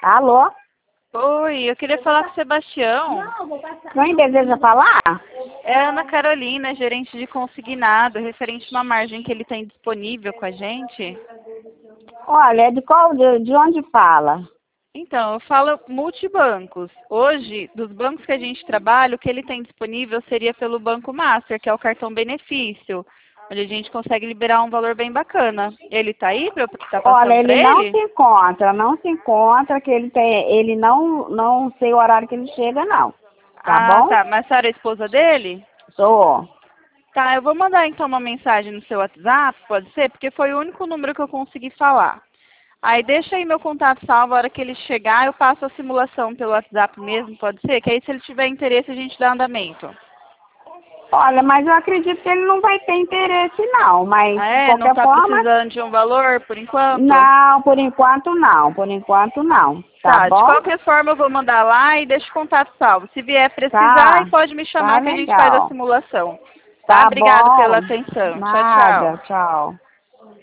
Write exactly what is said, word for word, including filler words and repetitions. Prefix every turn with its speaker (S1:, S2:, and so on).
S1: Alô?
S2: Oi, eu queria falar com o Sebastião.
S1: Quem deseja falar?
S2: É a Ana Carolina, gerente de consignado, referente a uma margem que ele tem disponível com a gente.
S1: Olha, é de qual, de, de onde fala?
S2: Então, eu falo multibancos. Hoje, dos bancos que a gente trabalha, o que ele tem disponível seria pelo Banco Master, que é o cartão benefício, onde a gente consegue liberar um valor bem bacana. Ele tá aí para eu estar
S1: Olha,
S2: passando para
S1: ele não
S2: ele?
S1: se encontra, não se encontra, que ele tem, ele não, não sei o horário que ele chega, não. Tá
S2: Ah,
S1: bom?
S2: tá. Mas a senhora é a esposa dele?
S1: Sou.
S2: Tá, eu vou mandar então uma mensagem no seu WhatsApp, pode ser? Porque foi o único número que eu consegui falar. Aí deixa aí meu contato salvo, a hora que ele chegar eu passo a simulação pelo WhatsApp mesmo, pode ser? Que aí se ele tiver interesse a gente dá andamento.
S1: Olha, mas eu acredito que ele não vai ter interesse, não. Mas,
S2: Ah,
S1: de
S2: é? Não
S1: qualquer
S2: tá
S1: forma,
S2: precisando de um valor por enquanto?
S1: não, por enquanto não. Por enquanto não. Tá
S2: Tá, de
S1: bom?
S2: qualquer forma eu vou mandar lá e deixa o contato salvo. Se vier precisar, aí
S1: Tá.
S2: pode me
S1: Tá
S2: chamar que a gente faz a
S1: legal.
S2: simulação. Tá?
S1: Tá
S2: Obrigado pela
S1: bom.
S2: atenção. Tchau,
S1: Nada.
S2: tchau.
S1: Tchau.